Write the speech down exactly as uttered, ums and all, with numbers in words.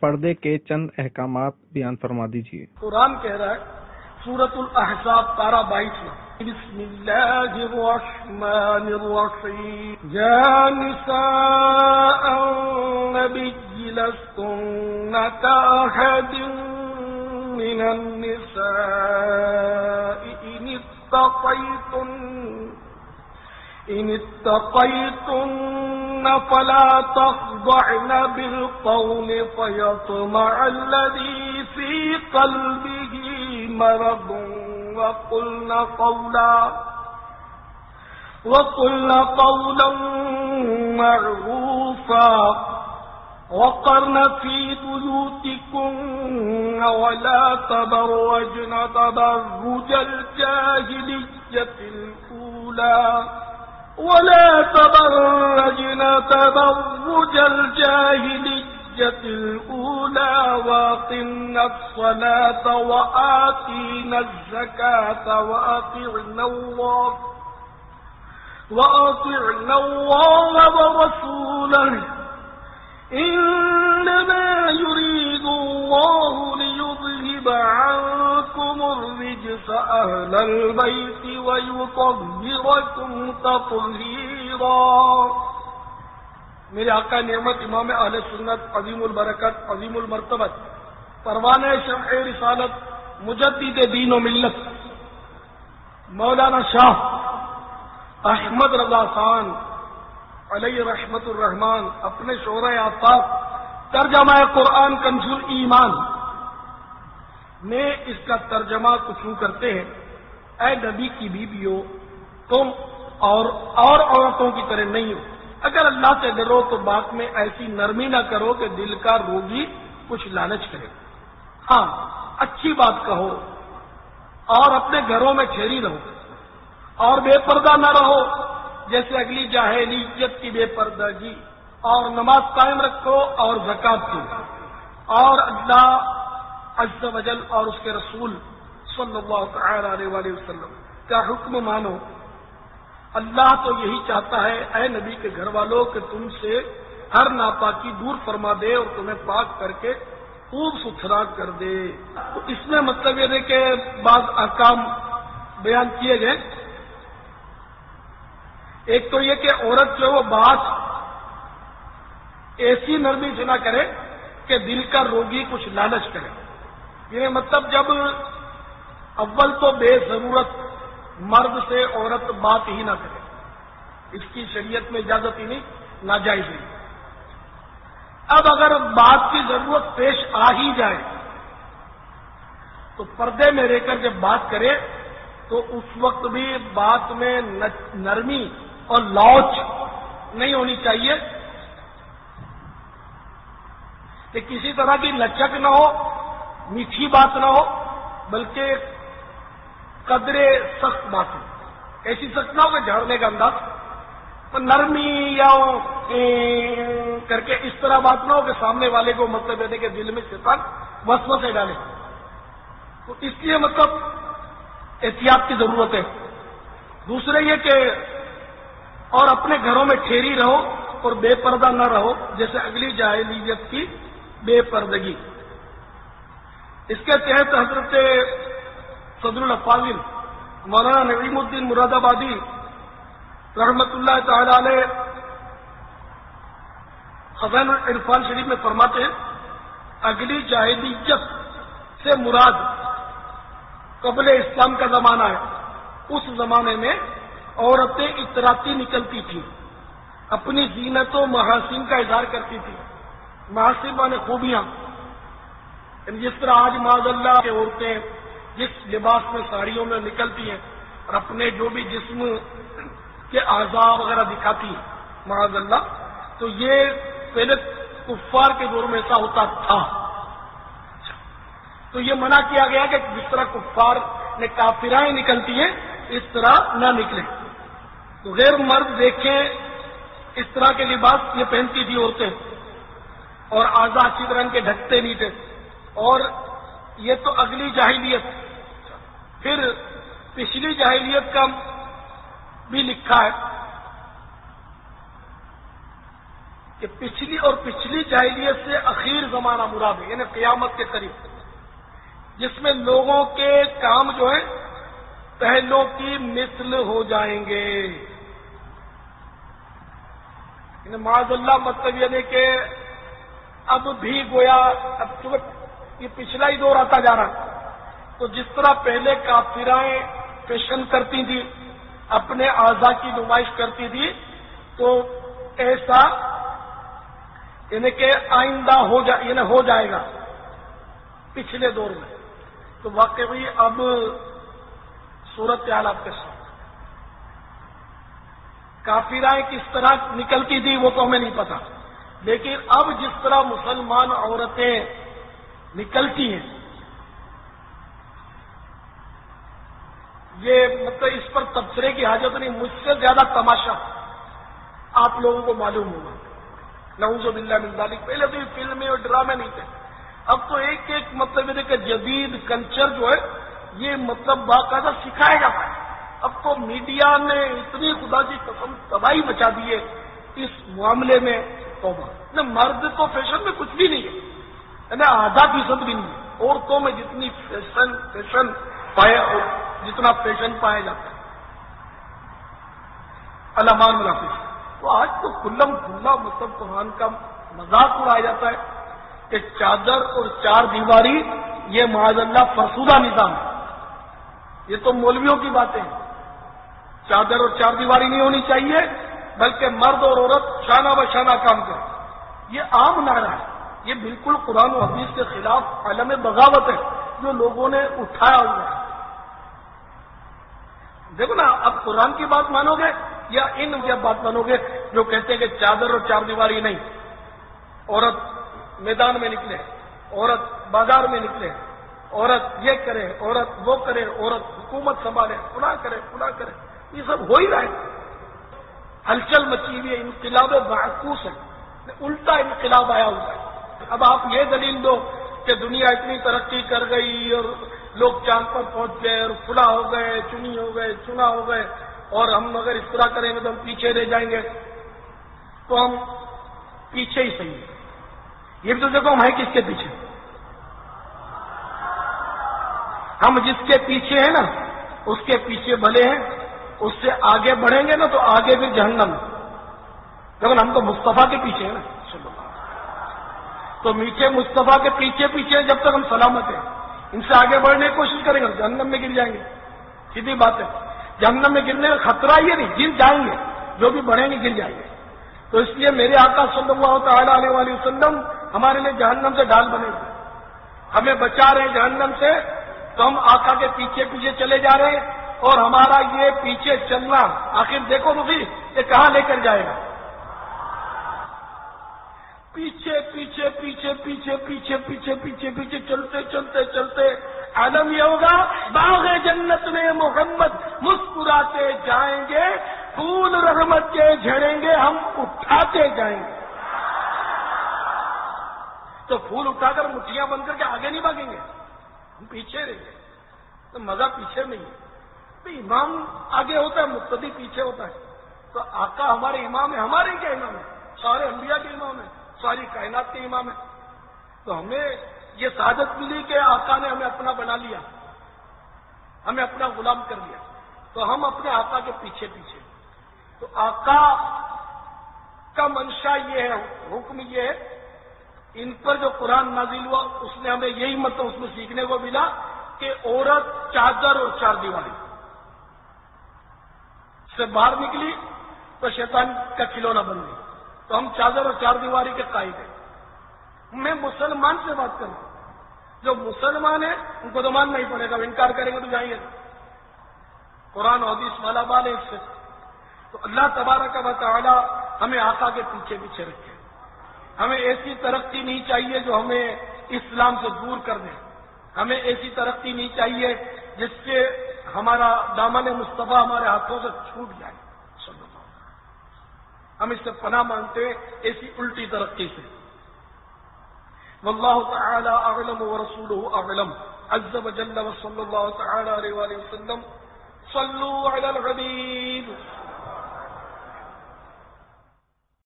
پردے کے چند احکامات بیان فرما دیجیے۔ قرآن کہہ رہا ہے سورۃ الاحزاب پارہ بائیس میں، بسم اللہ الرحمن الرحیم، یا نساء النبی لستن کأحد من النساء ان اتقیتن ان اتقیتن فلا تخضعن بالقول فيطمع الذي في قلبه مرض وقلن قولا وقلن قولا معروفا وقرن في بيوتكن ولا تبرجن تبرج الجاهلية الأولى ولا تبرجن تبرج الجاهلية الأولى وأقمنا الصلاة وآتينا الزكاة وأطعنا الله وأطعنا الله ورسوله إنما يريد الله ليذهب عنكم الرجس أهل البيت ويطهركم تطهيرا۔ میرے آقا نعمت امام اہل سنت عظیم البرکت عظیم المرتبت پروانہ شمع رسالت مجدد دین و ملت مولانا شاہ احمد رضا خان علیہ رحمت الرحمان اپنے شعرۂ آفاق ترجمہ قرآن کنز الایمان میں اس کا ترجمہ کچھ یوں کرتے ہیں، اے نبی کی بیویو تم اور اور عورتوں کی طرح نہیں ہو، اگر اللہ سے ڈرو تو بات میں ایسی نرمی نہ کرو کہ دل کا روگی کچھ لالچ کرے، ہاں اچھی بات کہو اور اپنے گھروں میں ٹھہری رہو اور بے پردہ نہ رہو جیسے اگلی جاہلیت کی بے پردگی، اور نماز قائم رکھو اور زکات دو اور اللہ عز و جل اور اس کے رسول صلی اللہ تعالی علیہ وآلہ وسلم کا حکم مانو۔ اللہ تو یہی چاہتا ہے اے نبی کے گھر والوں کہ تم سے ہر ناپاکی دور فرما دے اور تمہیں پاک کر کے خوب ستھرا کر دے۔ تو اس میں مطلب یہ ہے کہ بعض احکام بیان کیے گئے، ایک تو یہ کہ عورت جو وہ بات ایسی نرمی سے نہ کرے کہ دل کا روگی کچھ لالچ کرے، یہ مطلب جب اول تو بے ضرورت مرد سے عورت بات ہی نہ کرے، اس کی شریعت میں اجازت ہی نہیں، ناجائز نہیں۔ اب اگر بات کی ضرورت پیش آ ہی جائے تو پردے میں رہ کر جب بات کرے تو اس وقت بھی بات میں نرمی اور لوچ نہیں ہونی چاہیے کہ کسی طرح کی لچک نہ ہو، میٹھی بات نہ ہو، بلکہ قدرے سخت بات ہو، ایسی سخت نہ ہو کہ جھاڑنے کا انداز، نرمی یا کر کے اس طرح بات نہ ہو کہ سامنے والے کو مطلب ہے کہ دل میں شیطان وسوسے ڈالے، تو اس لیے مطلب احتیاط کی ضرورت ہے۔ دوسرے یہ کہ اور اپنے گھروں میں ٹھہری رہو اور بے پردہ نہ رہو جیسے اگلی جاہلیت کی بے پردگی۔ اس کے تحت حضرت صدر الافاضل مولانا نعیم الدین مراد آبادی رحمت اللہ تعالی علیہ خزائن العرفان شریف میں فرماتے ہیں اگلی جاہلیت سے مراد قبل اسلام کا زمانہ ہے، اس زمانے میں عورتیں اطراتی نکلتی تھیں، اپنی زینت و محاسن کا اظہار کرتی تھیں، محاسن مانے خوبیاں، جس طرح آج معاذ اللہ کے عورتیں جس لباس میں ساڑیوں میں نکلتی ہیں اور اپنے جو بھی جسم کے اعضاء وغیرہ دکھاتی ہیں معاذ اللہ، تو یہ پہلے کفار کے دور میں ایسا ہوتا تھا، تو یہ منع کیا گیا کہ جس طرح کفار نے کافرائیں نکلتی ہیں اس طرح نہ نکلیں، تو غیر مرد دیکھیں اس طرح کے لباس یہ پہنتی تھی عورتیں، اور اعضاء اچھی طرح کے ڈھکتے نہیں تھے، اور یہ تو اگلی جاہلیت۔ پھر پچھلی جاہلیت کا بھی لکھا ہے کہ پچھلی اور پچھلی جاہلیت سے اخیر زمانہ مراد ہے، یعنی قیامت کے قریب، جس میں لوگوں کے کام جو ہے پہلوں کی مثل ہو جائیں گے. یعنی معاذ اللہ مطلب یعنی کہ اب بھی گویا اب چونکہ یہ پچھلا ہی دور آتا جا رہا، تو جس طرح پہلے کافرائیں فیشن کرتی تھی، اپنے اعضاء کی نمائش کرتی تھی، تو ایسا یعنی کہ آئندہ ہو جا یعنی ہو جائے گا پچھلے دور میں. تو واقعی اب صورت حال آپ کے ساتھ کافرائیں کس طرح نکلتی تھی وہ تو ہمیں نہیں پتا، لیکن اب جس طرح مسلمان عورتیں نکلتی ہیں، یہ مطلب اس پر تبصرے کی حاجت نہیں، مجھ سے زیادہ تماشا آپ لوگوں کو معلوم ہوگا. نعوذ باللہ من ذالک. پہلے تو یہ فلمیں اور ڈرامے نہیں تھے، اب تو ایک ایک مطلب یہ کہ جدید کلچر جو ہے یہ مطلب باقاعدہ سکھایا جاتا ہے. اب تو میڈیا نے اتنی خدا کی قسم تباہی مچا دی ہے اس معاملے میں. توبہ نہ مرد تو فیشن میں کچھ بھی نہیں ہے، نہ آدھا فیصد بھی نہیں ہے. عورتوں میں جتنی فیشن فیشن پایا جتنا فیشن پایا جاتا ہے علمان منافق. تو آج تو کلم کھلا مطلب قرآن کا مذاق اڑایا جاتا ہے کہ چادر اور چار دیواری یہ معاذ اللہ فرسودہ نظام ہے. یہ تو مولویوں کی باتیں ہیں. چادر اور چار دیواری نہیں ہونی چاہیے، بلکہ مرد اور عورت شانہ بشانہ کام کرے. یہ عام نعرہ ہے، یہ بالکل قرآن و حدیث کے خلاف عالم بغاوت ہے جو لوگوں نے اٹھایا ہوا ہے. دیکھو نا، اب قرآن کی بات مانو گے یا ان کی بات مانو گے جو کہتے ہیں کہ چادر اور چار دیواری نہیں، عورت میدان میں نکلے، عورت بازار میں نکلے، عورت یہ کرے، عورت وہ کرے، عورت حکومت سنبھالے، پناہ کرے پناہ کرے. یہ سب ہو ہی رہا ہے. ہلچل مچی ہوئی ہے، انقلاب معکوس ہے، الٹا انقلاب آیا ہوا ہے. اب آپ یہ دلیل دو کہ دنیا اتنی ترقی کر گئی اور لوگ چاند پر پہنچ گئے اور فلاں ہو گئے، چنی ہو گئے، چنا ہو گئے، اور ہم اگر اس طرح کریں گے تو ہم پیچھے رہ جائیں گے. تو ہم پیچھے ہی صحیح ہیں. یہ بھی تو دیکھو ہم ہیں کس کے پیچھے؟ ہم جس کے پیچھے ہیں نا اس کے پیچھے بھلے ہیں، اس سے آگے بڑھیں گے نا تو آگے بھی جہنم. لیکن ہم تو مصطفیٰ کے پیچھے ہیں نا، تو میٹھے مصطفیٰ کے پیچھے پیچھے جب تک ہم سلامت ہیں. ان سے آگے بڑھنے کی کوشش کریں گے جہنم میں گر جائیں گے. سیدھی بات ہے، جہنم میں گرنے کا خطرہ یہ نہیں، گر جائیں گے، جو بھی بڑھیں گے گر جائیں گے. تو اس لیے میرے آقا صلی اللہ تعالیٰ علیہ وآلہ وسلم ہمارے لیے جہنم سے ڈال بنے ہوئے، ہمیں بچا رہے ہیں جہنم سے. تو ہم آقا کے پیچھے پیچھے چلے جا رہے ہیں، اور ہمارا یہ پیچھے چلنا آخر دیکھو تو بھی یہ کہاں لے کر جائے گا. پیچھے پیچھے پیچھے پیچھے پیچھے پیچھے پیچھے پیچھے چلتے چلتے چلتے عالم یہ ہوگا باغ جنت میں محمد مسکراتے جائیں گے، پھول رحمت کے جھڑیں گے، ہم اٹھاتے جائیں گے. تو پھول اٹھا کر مٹھیاں بن کر کے آگے نہیں بھاگیں گے، ہم پیچھے رہیں گے. تو مزہ پیچھے نہیں ہے. تو امام آگے ہوتا ہے، مقتدی پیچھے ہوتا ہے. تو آقا ہمارے امام ہے. ہمارے کیا امام ہے؟ سارے انبیاء کے امام ہیں، ساری کائنات کے امام ہیں. تو ہمیں یہ سعادت ملی کہ آقا نے ہمیں اپنا بنا لیا، ہمیں اپنا غلام کر لیا. تو ہم اپنے آقا کے پیچھے پیچھے. تو آقا کا منشا یہ ہے، حکم یہ ہے، ان پر جو قرآن نازل ہوا اس نے ہمیں یہی مطلب اس میں سیکھنے کو ملا کہ عورت چادر اور چار دیواری سے باہر نکلی تو شیطان کا کھلونا بن گئی. تو ہم چادر اور چار دیواری کے قائد ہیں. میں مسلمان سے بات کروں، جو مسلمان ہیں ان کو تو ماننا ہی پڑے گا، انکار کریں گے تو جائیں گے. قرآن و حدیث مالا مال ہے اس سے. تو اللہ تبارک و تعالی ہمیں آقا کے پیچھے پیچھے رکھے. ہمیں ایسی ترقی نہیں چاہیے جو ہمیں اسلام سے دور کر دے. ہمیں ایسی ترقی نہیں چاہیے جس سے ہمارا دامن مصطفیٰ ہمارے ہاتھوں سے چھوٹ جائے. ہم اس سے پناہ مانگتے ہیں ایسی الٹی ترقی سے. واللہ تعالی اعلم ورسولہ اعلم عز وجل وصلی اللہ تعالی علیہ وآلہ وسلم. صلوا علی الحبیب.